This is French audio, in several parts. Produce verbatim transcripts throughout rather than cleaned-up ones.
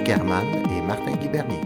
German et Martin Guy-Bernier.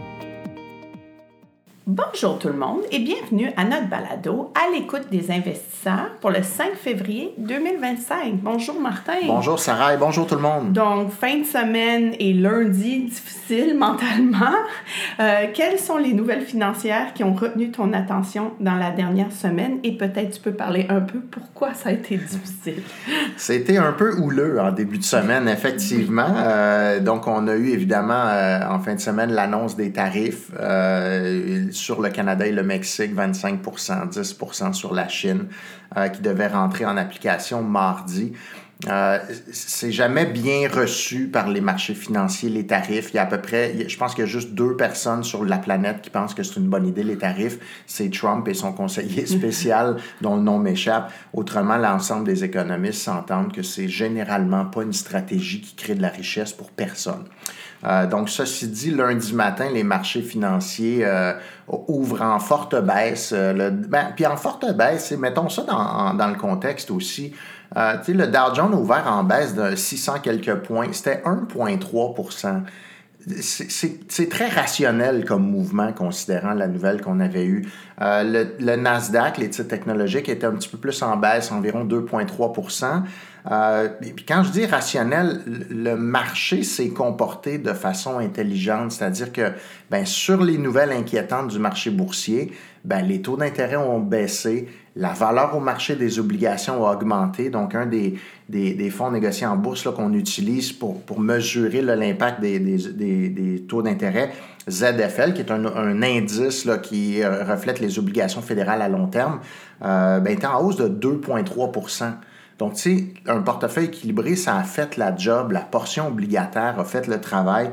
Bonjour tout le monde et bienvenue à notre balado à l'écoute des investisseurs pour le cinq février deux mille vingt-cinq. Bonjour Martin. Bonjour Sarah et bonjour tout le monde. Donc, fin de semaine et lundi difficile mentalement. Euh, quelles sont les nouvelles financières qui ont retenu ton attention dans la dernière semaine et peut-être tu peux parler un peu pourquoi ça a été difficile? C'était un peu houleux en début de semaine, effectivement. Euh, donc, on a eu évidemment euh, en fin de semaine l'annonce des tarifs euh, sur le Canada et le Mexique, vingt-cinq pour cent, dix pour cent sur la Chine, euh, qui devait rentrer en application mardi. Euh, c'est jamais bien reçu par les marchés financiers, les tarifs. Il y a à peu près, je pense qu'il y a juste deux personnes sur la planète qui pensent que c'est une bonne idée, les tarifs. C'est Trump et son conseiller spécial, dont le nom m'échappe. Autrement, l'ensemble des économistes s'entendent que c'est généralement pas une stratégie qui crée de la richesse pour personne. Euh, donc, ceci dit, lundi matin, les marchés financiers euh, ouvrent en forte baisse. Euh, le, ben, puis en forte baisse, mettons ça dans, en, dans le contexte aussi. Euh, tu sais, le Dow Jones a ouvert en baisse de six cents quelques points. C'était un virgule trois pour cent. C'est, c'est, c'est très rationnel comme mouvement, considérant la nouvelle qu'on avait eue. Euh, le, le Nasdaq, les titres technologiques, étaient un petit peu plus en baisse, environ deux virgule trois pour cent. Euh, et puis quand je dis rationnel, le marché s'est comporté de façon intelligente, c'est-à-dire que ben, sur les nouvelles inquiétantes du marché boursier, ben, les taux d'intérêt ont baissé, la valeur au marché des obligations a augmenté, donc un des, des, des fonds négociés en bourse là, qu'on utilise pour, pour mesurer là, l'impact des, des, des, des taux d'intérêt, Z F L, qui est un, un indice là, qui reflète les obligations fédérales à long terme, euh, ben, est en hausse de deux virgule trois pour cent. Donc, tu sais, un portefeuille équilibré, ça a fait la job, la portion obligataire a fait le travail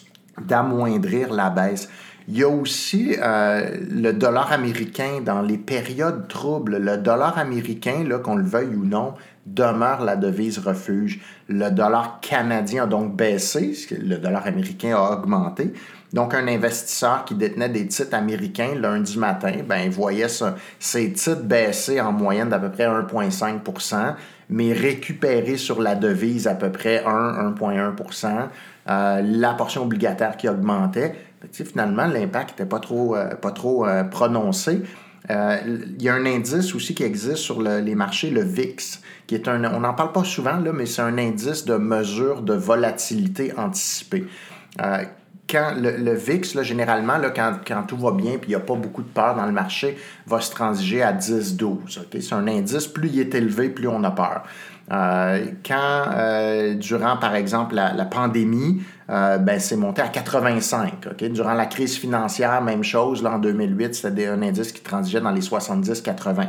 d'amoindrir la baisse. Il y a aussi euh, le dollar américain dans les périodes troubles. Le dollar américain, là, qu'on le veuille ou non, demeure la devise refuge. Le dollar canadien a donc baissé, le dollar américain a augmenté. Donc, un investisseur qui détenait des titres américains lundi matin, ben, voyait ça, ses titres baisser en moyenne d'à peu près un virgule cinq pour cent, mais récupérer sur la devise à peu près un à un virgule un pour cent. Euh, la portion obligataire qui augmentait. Tu sais, finalement, l'impact n'était pas trop, euh, pas trop euh, prononcé. Euh, il y a un indice aussi qui existe sur le, les marchés, le V I X, qui est un, on n'en parle pas souvent, là, mais c'est un indice de mesure de volatilité anticipée. Euh, Quand le, le V I X, là, généralement, là, quand, quand tout va bien et il n'y a pas beaucoup de peur dans le marché, va se transiger à dix à douze. Okay? C'est un indice, plus il est élevé, plus on a peur. Euh, quand, euh, durant, par exemple, la, la pandémie, euh, ben, c'est monté à quatre-vingt-cinq. Okay? Durant la crise financière, même chose, là, en deux mille huit, c'était un indice qui transigeait dans les soixante-dix à quatre-vingts.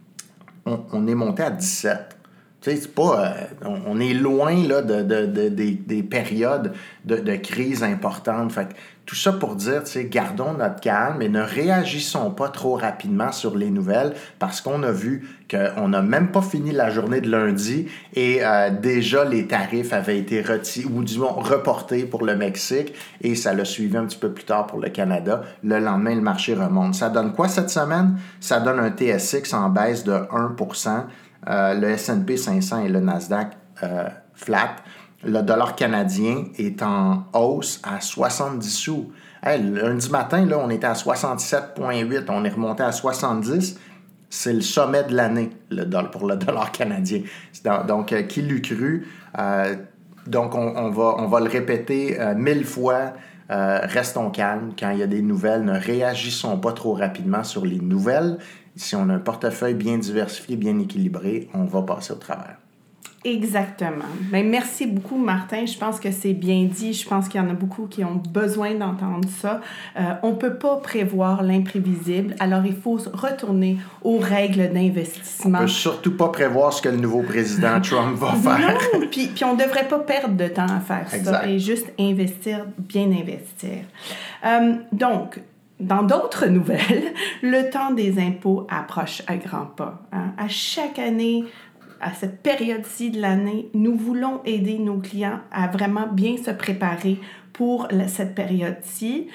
On, on est monté à dix-sept. Tu sais, c'est pas, euh, on, on est loin là, de, de, de, de, des périodes de, de crise importantes. Fait que tout ça pour dire, tu sais, gardons notre calme et ne réagissons pas trop rapidement sur les nouvelles parce qu'on a vu qu'on n'a même pas fini la journée de lundi et euh, déjà les tarifs avaient été retirés ou du moins reportés pour le Mexique et ça l'a suivi un petit peu plus tard pour le Canada. Le lendemain, le marché remonte. Ça donne quoi cette semaine? Ça donne un T S X en baisse de un pour cent. Euh, le S and P cinq cents et le Nasdaq euh, flat. Le dollar canadien est en hausse à soixante-dix sous. Hey, lundi matin, là, on était à soixante-sept virgule huit. On est remonté à soixante-dix. C'est le sommet de l'année le dollar, pour le dollar canadien. Donc, donc euh, qui l'eût cru? Euh, donc, on, on, va, on va le répéter euh, mille fois. Euh, restons calmes quand il y a des nouvelles. Ne réagissons pas trop rapidement sur les nouvelles. Si on a un portefeuille bien diversifié, bien équilibré, on va passer au travers. Exactement. Bien, merci beaucoup, Martin. Je pense que c'est bien dit. Je pense qu'il y en a beaucoup qui ont besoin d'entendre ça. Euh, on ne peut pas prévoir l'imprévisible, alors il faut retourner aux règles d'investissement. On ne peut surtout pas prévoir ce que le nouveau président Trump va faire. Non, puis, puis on ne devrait pas perdre de temps à faire exact. Ça et juste investir, bien investir. Euh, donc, dans d'autres nouvelles, le temps des impôts approche à grands pas. Hein? À chaque année, à cette période-ci de l'année, nous voulons aider nos clients à vraiment bien se préparer pour cette période-ci.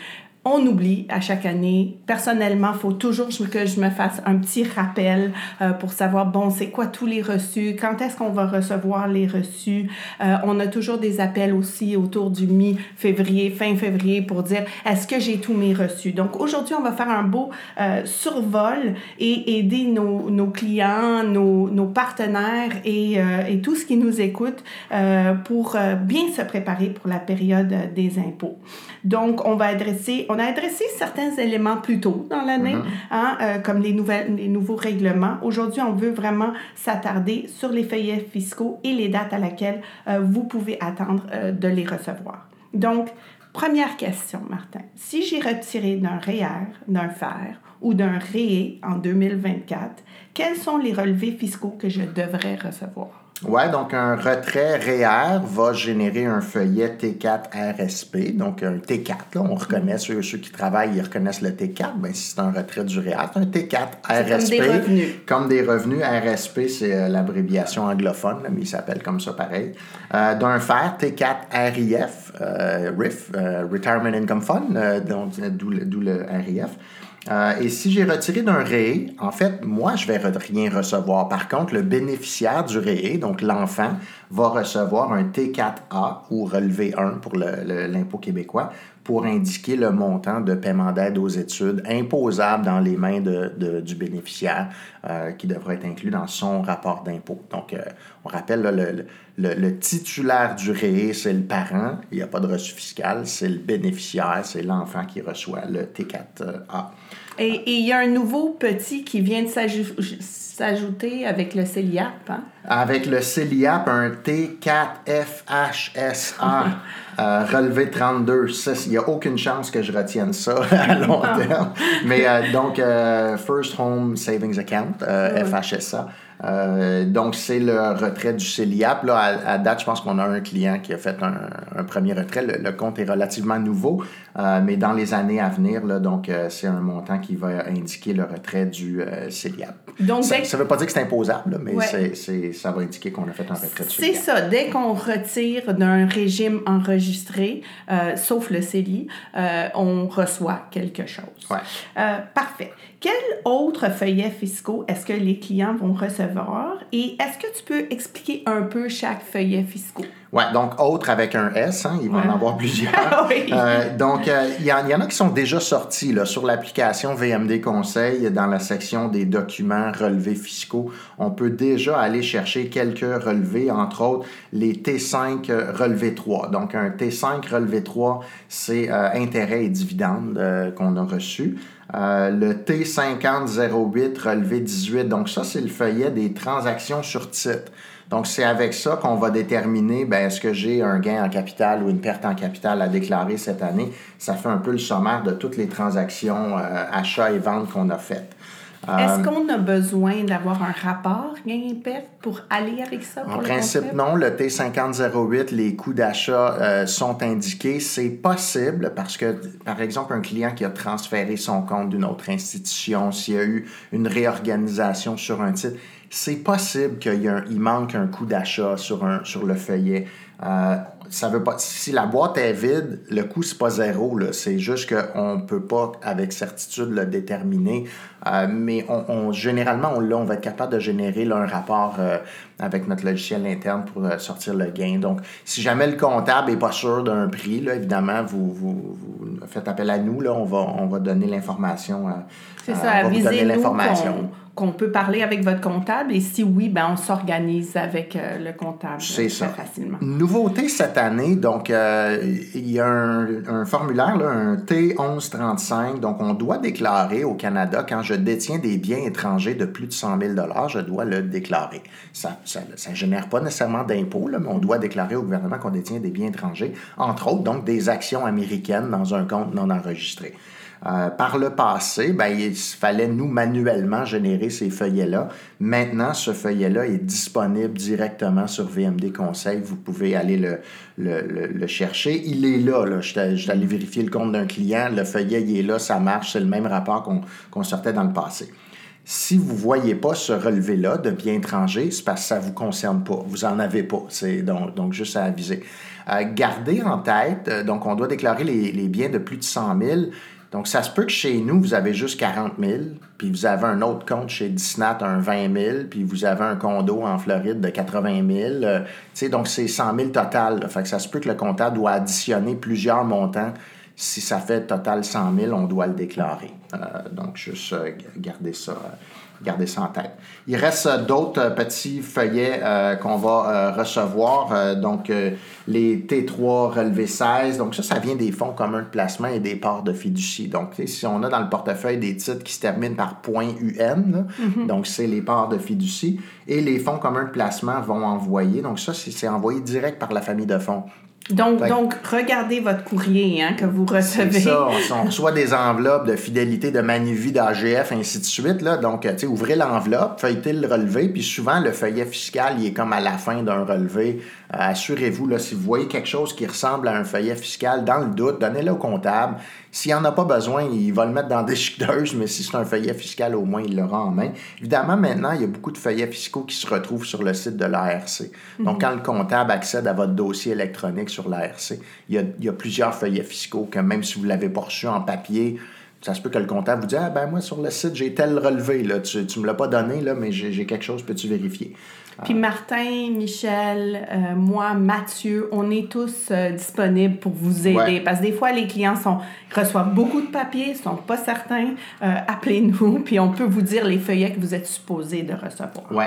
on oublie à chaque année. Personnellement, il faut toujours que je me fasse un petit rappel euh, pour savoir, bon, c'est quoi tous les reçus, quand est-ce qu'on va recevoir les reçus. Euh, on a toujours des appels aussi autour du mi-février, fin février, pour dire, est-ce que j'ai tous mes reçus? Donc, aujourd'hui, on va faire un beau euh, survol et aider nos, nos clients, nos, nos partenaires et, euh, et tout ce qui nous écoute euh, pour euh, bien se préparer pour la période euh, des impôts. Donc, on va adresser, on a adressé certains éléments plus tôt dans l'année, mm-hmm. hein, euh, comme les, nouvelles, les nouveaux règlements. Aujourd'hui, on veut vraiment s'attarder sur les feuillets fiscaux et les dates à laquelle euh, vous pouvez attendre euh, de les recevoir. Donc, première question, Martin. Si j'ai retiré d'un R E E R, d'un F E R ou d'un R E E en deux mille vingt-quatre, quels sont les relevés fiscaux que je devrais recevoir? Oui, donc un retrait R E E R va générer un feuillet T quatre R S P, donc un T quatre. Là, on reconnaît, ceux, ceux qui travaillent, ils reconnaissent le T quatre. Bien, si c'est un retrait du R E E R, c'est un T quatre R S P. C'est comme des revenus. Comme des revenus. R S P, c'est euh, l'abréviation anglophone, là, mais il s'appelle comme ça pareil. Euh, d'un F E R, T quatre R I F, euh, R I F, euh, Retirement Income Fund, euh, donc, d'où, le, d'où le R I F. Euh, et si j'ai retiré d'un R E E, en fait, moi, je vais rien recevoir. Par contre, le bénéficiaire du R E E, donc l'enfant, va recevoir un T quatre A ou relevé un pour le, le, l'impôt québécois pour indiquer le montant de paiement d'aide aux études imposable dans les mains de, de, du bénéficiaire euh, qui devra être inclus dans son rapport d'impôt. Donc, euh, on rappelle, là, le, le, le titulaire du R E E, c'est le parent. Il n'y a pas de reçu fiscal. C'est le bénéficiaire, c'est l'enfant qui reçoit le T quatre A. Et il y a un nouveau petit qui vient de s'ajou- s'ajouter avec le C E L I A P. Hein? Avec le C E L I A P, un T quatre F H S A, euh, relevé trente-deux. Il n'y a aucune chance que je retienne ça à long terme. Mais euh, donc, euh, First Home Savings Account, euh, oui. F H S A. Euh, donc, c'est le retrait du C E L I A P. Là, à, à date, je pense qu'on a un client qui a fait un, un premier retrait. Le, le compte est relativement nouveau, euh, mais dans les années à venir, là, donc, euh, c'est un montant qui va indiquer le retrait du euh, C E L I A P. Donc, ça ne veut pas dire que c'est imposable, là, mais ouais. c'est, c'est, ça va indiquer qu'on a fait un retrait du C E L I A P. C'est ça. Dès qu'on retire d'un régime enregistré, euh, sauf le C E L I, euh, on reçoit quelque chose. Ouais. Euh, parfait. Quels autres feuillets fiscaux est-ce que les clients vont recevoir? Et est-ce que tu peux expliquer un peu chaque feuillet fiscaux? Oui, donc autres avec un S, hein, il va ouais. en avoir plusieurs. oui. euh, donc, il euh, y, y en a qui sont déjà sortis là, sur l'application V M D Conseil, dans la section des documents relevés fiscaux. On peut déjà aller chercher quelques relevés, entre autres les T cinq relevé trois. Donc, un T cinq relevé trois, c'est euh, intérêts et dividendes euh, qu'on a reçus. Euh, le T cinquante zéro huit relevé dix-huit, donc ça, c'est le feuillet des transactions sur titre. Donc, c'est avec ça qu'on va déterminer, ben, est-ce que j'ai un gain en capital ou une perte en capital à déclarer cette année. Ça fait un peu le sommaire de toutes les transactions, euh, achats et ventes qu'on a faites. Est-ce qu'on a besoin d'avoir un rapport gain-perte pour aller avec ça? Pour en le principe, concept? non. Le T cinquante zéro huit, les coûts d'achat euh, sont indiqués. C'est possible parce que, par exemple, un client qui a transféré son compte d'une autre institution, s'il y a eu une réorganisation sur un titre, c'est possible qu'il y a un, il manque un coût d'achat sur, un, sur le feuillet. Euh, ça veut pas, si la boîte est vide, le coût, c'est pas zéro. Là. C'est juste qu'on ne peut pas, avec certitude, le déterminer. Euh, mais on, on, généralement, on, là, on va être capable de générer là, un rapport euh, avec notre logiciel interne pour euh, sortir le gain. Donc, si jamais le comptable n'est pas sûr d'un prix, là, évidemment, vous, vous, vous faites appel à nous. Là, on, va, on va donner l'information. Euh, c'est ça, euh, avisez-nous qu'on, qu'on peut parler avec votre comptable. Et si oui, ben, on s'organise avec euh, le comptable c'est très ça. facilement. Nouveauté cette année, donc, euh, il y a un, un formulaire, là, un T onze trente-cinq. Donc, on doit déclarer au Canada, quand je détiens des biens étrangers de plus de cent mille dollars, je dois le déclarer. Ça ne génère pas nécessairement d'impôt, là, mais on doit déclarer au gouvernement qu'on détient des biens étrangers, entre autres, donc, des actions américaines dans un compte non enregistré. Euh, par le passé, ben, il fallait nous manuellement générer ces feuillets-là. Maintenant, ce feuillet-là est disponible directement sur V M D Conseil. Vous pouvez aller le, le, le, le chercher. Il est là. là. Je suis allé vérifier le compte d'un client. Le feuillet, il est là, ça marche. C'est le même rapport qu'on, qu'on sortait dans le passé. Si vous ne voyez pas ce relevé-là de biens étrangers, c'est parce que ça ne vous concerne pas. Vous n'en avez pas. C'est donc, donc juste à aviser. Euh, gardez en tête, euh, donc on doit déclarer les, les biens de plus de cent mille. Donc, ça se peut que chez nous, vous avez juste quarante mille, puis vous avez un autre compte chez Disnat, un vingt mille, puis vous avez un condo en Floride de quatre-vingt mille. Euh, tu sais, donc, c'est cent mille total. Là. Fait que ça se peut que le comptable doit additionner plusieurs montants. Si ça fait total cent mille, on doit le déclarer. Euh, donc, juste euh, garder ça. Euh, Gardez ça en tête. Il reste euh, d'autres euh, petits feuillets euh, qu'on va euh, recevoir. Euh, donc, euh, les T trois relevés seize. Donc, ça, ça vient des fonds communs de placement et des parts de fiducie. Donc, si on a dans le portefeuille des titres qui se terminent par .un, là, mm-hmm. donc c'est les parts de fiducie. Et les fonds communs de placement vont envoyer. Donc, ça, c'est, c'est envoyé direct par la famille de fonds. Donc, donc, regardez votre courrier hein, que vous recevez. C'est ça. On reçoit des enveloppes de fidélité, de Manuvie, d'A G F, ainsi de suite. Là. Donc, tu sais, ouvrez l'enveloppe, feuilletez le relevé, puis souvent, le feuillet fiscal, il est comme à la fin d'un relevé. Euh, assurez-vous, là, si vous voyez quelque chose qui ressemble à un feuillet fiscal, dans le doute, donnez-le au comptable. S'il n'en a pas besoin, il va le mettre dans des déchiqueteuse, mais si c'est un feuillet fiscal, au moins, il l'aura en main. Évidemment, maintenant, il y a beaucoup de feuillets fiscaux qui se retrouvent sur le site de l'A R C. Donc, mm-hmm. quand le comptable accède à votre dossier électronique sur l'A R C, il y a, il y a plusieurs feuillets fiscaux que même si vous ne l'avez pas reçu en papier, ça se peut que le comptable vous dise « Ah, ben moi, sur le site, j'ai tel relevé. Là. Tu ne me l'as pas donné, là, mais j'ai, j'ai quelque chose, peux-tu vérifier? » Puis Martin, Michel, euh, moi, Mathieu, on est tous euh, disponibles pour vous aider. Ouais. Parce que des fois, les clients sont, reçoivent beaucoup de papiers, ne sont pas certains. Euh, appelez-nous, puis on peut vous dire les feuillets que vous êtes supposés de recevoir. Oui.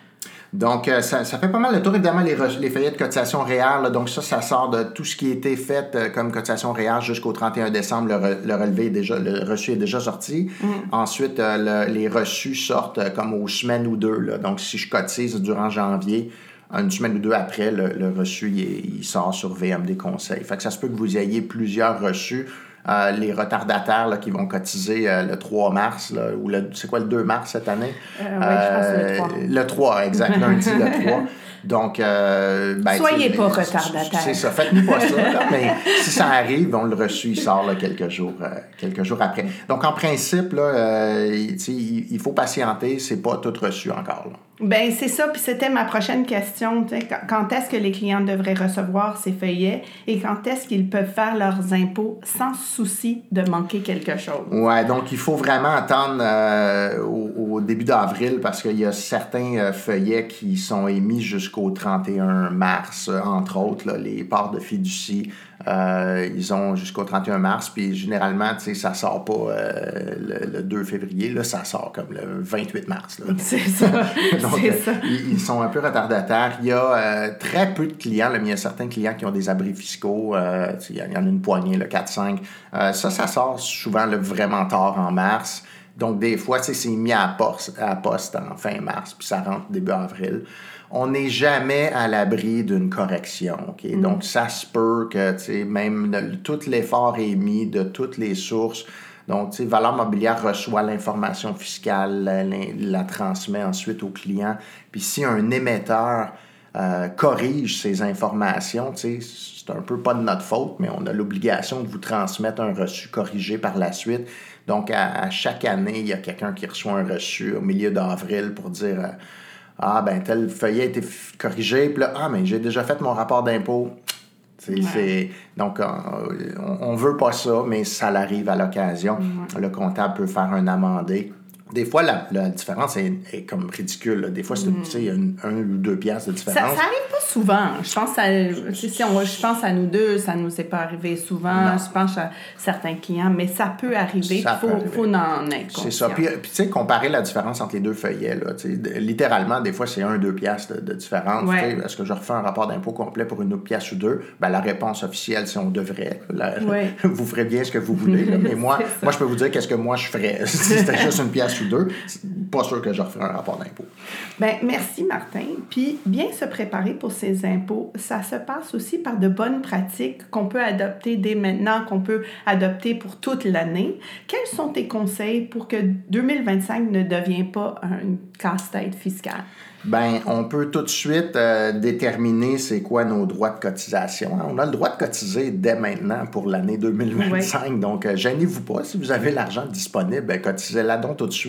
Donc, euh, ça, ça fait pas mal le tour. Évidemment, les, re- les feuillets de cotisation réelle, là, donc ça, ça sort de tout ce qui a été fait euh, comme cotisation réelle jusqu'au trente et un décembre. Le, re- le relevé est déjà, le reçu est déjà sorti. Mm. Ensuite, euh, le, les reçus sortent euh, comme aux semaines ou deux. Là. Donc, si je cotise durant janvier, une semaine ou deux après, le, le reçu, il, est, il sort sur V M D Conseil. Fait que ça se peut que vous ayez plusieurs reçus. Euh, les retardataires là, qui vont cotiser euh, le trois mars, là, ou le, c'est quoi le deux mars cette année? Euh, oui, euh, je pense que le trois. Le trois, exact, lundi le trois. Donc, euh, ben, soyez pas retardataire. C'est ça, faites-nous pas ça. Là, mais si ça arrive, on le reçu, il sort là, quelques jours, euh, quelques jours après. Donc, en principe, là, euh, il, il faut patienter, c'est pas tout reçu encore. Là. Ben c'est ça, puis c'était ma prochaine question. Quand est-ce que les clients devraient recevoir ces feuillets et quand est-ce qu'ils peuvent faire leurs impôts sans souci de manquer quelque chose? Oui, donc il faut vraiment attendre euh, au, au début d'avril parce qu'il y a certains euh, feuillets qui sont émis jusqu'au trente et un mars, entre autres, là, les parts de fiducie. Euh, ils ont jusqu'au trente et un mars, puis généralement, tu sais, ça sort pas euh, le, le deux février, là, ça sort comme le vingt-huit mars. Là. C'est ça. Donc, c'est ça. Ils, ils sont un peu retardataires. Il y a euh, très peu de clients, là, mais il y a certains clients qui ont des abris fiscaux. Euh, il y en a une poignée, là, quatre cinq. Euh, ça, ça sort souvent là, vraiment tard en mars. Donc, des fois, tu sais, c'est mis à poste, à poste en fin mars, puis ça rentre début avril. On n'est jamais à l'abri d'une correction. Okay? Mm. Donc, ça se peut que, tu sais, même le, tout l'effort est mis de toutes les sources. Donc, tu sais, Valeur Mobilière reçoit l'information fiscale, la, la, la transmet ensuite au client. Puis, si un émetteur euh, corrige ces informations, tu sais, c'est un peu pas de notre faute, mais on a l'obligation de vous transmettre un reçu corrigé par la suite. Donc, à, à chaque année, il y a quelqu'un qui reçoit un reçu au milieu d'avril pour dire... Euh, Ah, ben tel feuillet a été corrigé, puis là, ah, mais j'ai déjà fait mon rapport d'impôt. C'est, ouais. c'est, donc, on ne veut pas ça, mais ça l'arrive à l'occasion. Ouais. Le comptable peut faire un amendé. Des fois, la, la différence est, est comme ridicule. Là. Des fois, c'est, mm. tu sais, il y a une, un ou deux piastres de différence. Ça, ça arrive pas souvent. Je pense à, si on, je pense à nous deux, ça nous est pas arrivé souvent. Non. Je pense à certains clients, mais ça peut arriver. Il faut, faut en être conscient. C'est ça. Puis, puis tu sais, comparer la différence entre les deux feuillets, là, littéralement, des fois, c'est un ou deux piastres de, de différence. Ouais. Est-ce que je refais un rapport d'impôt complet pour une autre pièce ou deux? Ben, la réponse officielle, c'est on devrait. La, ouais. Vous ferez bien ce que vous voulez. Là, mais moi, moi, je peux vous dire qu'est-ce que moi, je ferais. Si c'était juste une pièce ou deux, pas sûr que je referai un rapport d'impôt. Bien, merci Martin. Puis, bien se préparer pour ses impôts, ça se passe aussi par de bonnes pratiques qu'on peut adopter dès maintenant, qu'on peut adopter pour toute l'année. Quels sont tes conseils pour que deux mille vingt-cinq ne devienne pas un casse-tête fiscal? Bien, on peut tout de suite euh, déterminer c'est quoi nos droits de cotisation. On a le droit de cotiser dès maintenant pour l'année deux mille vingt-cinq. Oui. Donc, euh, gênez-vous pas. Si vous avez l'argent disponible, ben, cotisez-la donc tout de suite.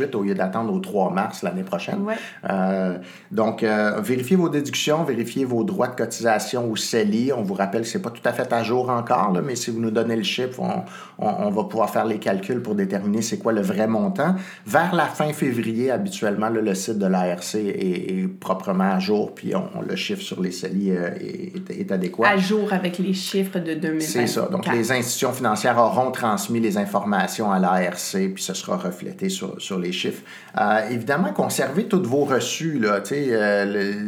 suite au lieu d'attendre au trois mars l'année prochaine. Ouais. Euh, donc, euh, vérifiez vos déductions, vérifiez vos droits de cotisation au C E L I. On vous rappelle que ce n'est pas tout à fait à jour encore, là, mais si vous nous donnez le chiffre, on, on, on va pouvoir faire les calculs pour déterminer c'est quoi le vrai montant. Vers la fin février, habituellement, là, le site de l'A R C est, est proprement à jour, puis on, on le chiffre sur les C E L I euh, est, est, est adéquat. À jour avec les chiffres de deux mille vingt-quatre. C'est ça. Donc, les institutions financières auront transmis les informations à l'A R C, puis ce sera reflété sur, sur les chiffres. Euh, évidemment, conservez tous vos reçus, là, tu sais, euh,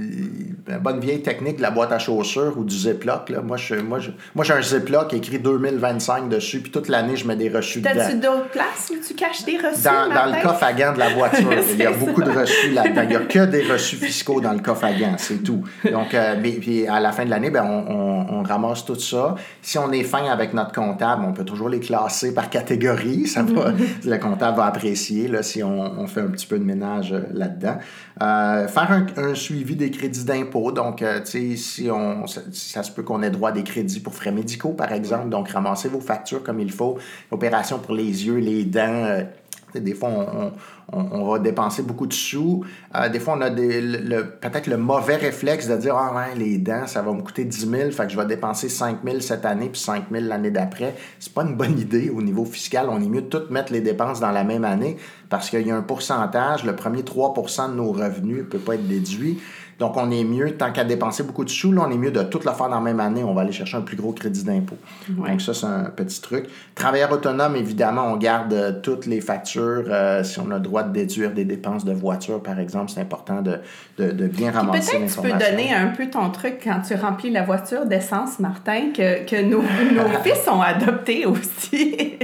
le, la bonne vieille technique de la boîte à chaussures ou du Ziploc, là. Moi, je, moi, je, moi, j'ai un Ziploc écrit deux mille vingt-cinq dessus, puis toute l'année, je mets des reçus dedans. T'as-tu d'autres places où tu caches des reçus, Dans, dans le coffre à gants de la voiture. Il y a beaucoup ça. de reçus là-dedans. Il n'y a que des reçus fiscaux dans le coffre à gants, c'est tout. Donc, euh, mais, puis à la fin de l'année, ben, on, on, on ramasse tout ça. Si on est fin avec notre comptable, on peut toujours les classer par catégorie. Ça va, le comptable va apprécier là, si on, on fait un petit peu de ménage euh, là-dedans. Euh, faire un, un suivi des crédits d'impôt. Donc, euh, tu sais, si on, ça, ça se peut qu'on ait droit à des crédits pour frais médicaux, par exemple. Donc, ramassez vos factures comme il faut. Opération pour les yeux, les dents. Euh, Des fois, on, on, on va dépenser beaucoup de sous. Euh, des fois, on a des, le, peut-être le mauvais réflexe de dire « Ah ouais, les dents, ça va me coûter dix mille, fait que je vais dépenser cinq mille cette année puis cinq mille l'année d'après. » C'est pas une bonne idée au niveau fiscal. On est mieux de tout mettre les dépenses dans la même année parce qu'il y a un pourcentage. Le premier trois pour cent de nos revenus ne peut pas être déduit. Donc, on est mieux, tant qu'à dépenser beaucoup de sous, là, on est mieux de tout le faire dans la même année. On va aller chercher un plus gros crédit d'impôt. Ouais. Donc, ça, c'est un petit truc. Travailleur autonome, évidemment, on garde euh, toutes les factures. Euh, si on a le droit de déduire des dépenses de voiture, par exemple, c'est important de, de, de bien Puis ramasser l'information. Peut-être tu peux donner un peu ton truc quand tu remplis la voiture d'essence, Martin, que, que nos, nos fils ont adopté aussi.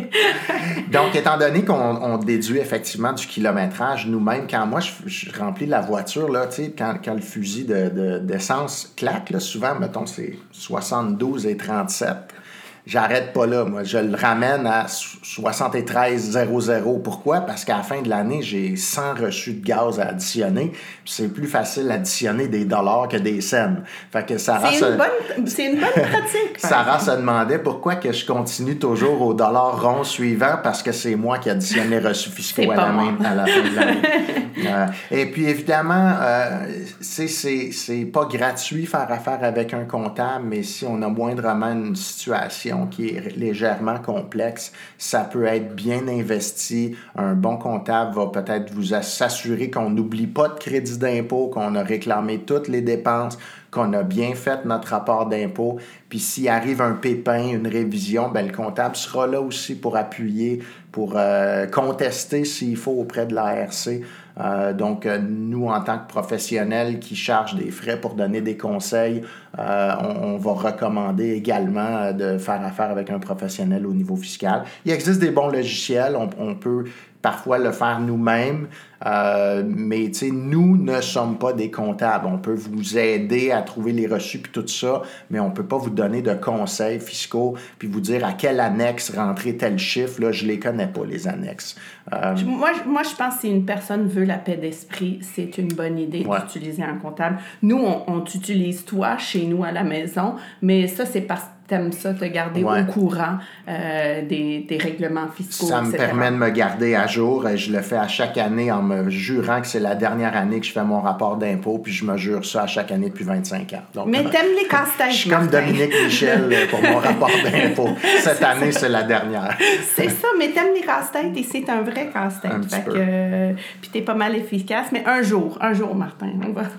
Donc, étant donné qu'on on déduit effectivement du kilométrage, nous-mêmes, quand moi, je, je remplis la voiture, là, tu sais, quand, quand le fusil de, de, d'essence claque, là, souvent, mettons, c'est soixante-douze et trente-sept. J'arrête pas là, moi. Je le ramène à soixante-treize zéro zéro. Pourquoi? Parce qu'à la fin de l'année, j'ai cent reçus de gaz à additionner. Puis c'est plus facile d'additionner des dollars que des cents. Fait que Sarah c'est, une se... bonne, c'est une bonne pratique. Sarah se demandait pourquoi que je continue toujours au dollar rond suivant, parce que c'est moi qui additionne les reçus fiscaux à la, même, à la fin de l'année. euh, et puis évidemment, euh, c'est, c'est, c'est pas gratuit faire affaire avec un comptable, mais si on a moindrement une situation qui est légèrement complexe, ça peut être bien investi. Un bon comptable va peut-être vous s'assurer qu'on n'oublie pas de crédit d'impôt, qu'on a réclamé toutes les dépenses, qu'on a bien fait notre rapport d'impôt. Puis s'il arrive un pépin, une révision, ben le comptable sera là aussi pour appuyer, pour euh, contester s'il faut auprès de l'A R C. Euh, donc, euh, nous, en tant que professionnels qui chargent des frais pour donner des conseils, euh, on, on va recommander également de faire affaire avec un professionnel au niveau fiscal. Il existe des bons logiciels, on, on peut parfois le faire nous-mêmes, euh, mais tu sais, nous ne sommes pas des comptables. On peut vous aider à trouver les reçus puis tout ça, mais on peut pas vous donner de conseils fiscaux puis vous dire à quelle annexe rentrer tel chiffre. Là, je les connais pas, les annexes. Euh... Moi, moi, je pense que si une personne veut la paix d'esprit, c'est une bonne idée ouais. d'utiliser un comptable. Nous, on, on t'utilise toi chez nous à la maison, mais ça, c'est parce que t'aimes ça, te garder ouais. au courant euh, des, des règlements fiscaux, ça me et cetera. Permet de me garder à jour. Je le fais à chaque année en me jurant que c'est la dernière année que je fais mon rapport d'impôt, puis je me jure ça à chaque année depuis vingt-cinq ans. Donc, mais t'aimes les casse-têtes, je suis comme Dominique Michel pour mon rapport d'impôt. Cette c'est année, ça. C'est la dernière. C'est ça, mais t'aimes les casse-têtes et c'est un vrai casse-tête. Un fait que, euh, puis t'es pas mal efficace, mais un jour, un jour, Martin. On va...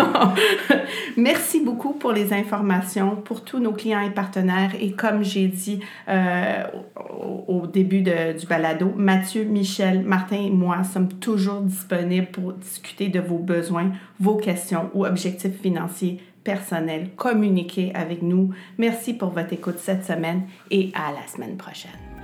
Merci beaucoup pour les informations, pour tous nos clients et partenaires. Et comme j'ai dit euh, au, au début de, du balado, Mathieu, Michel, Martin et moi sommes toujours disponibles pour discuter de vos besoins, vos questions ou objectifs financiers personnels. Communiquez avec nous. Merci pour votre écoute cette semaine et à la semaine prochaine.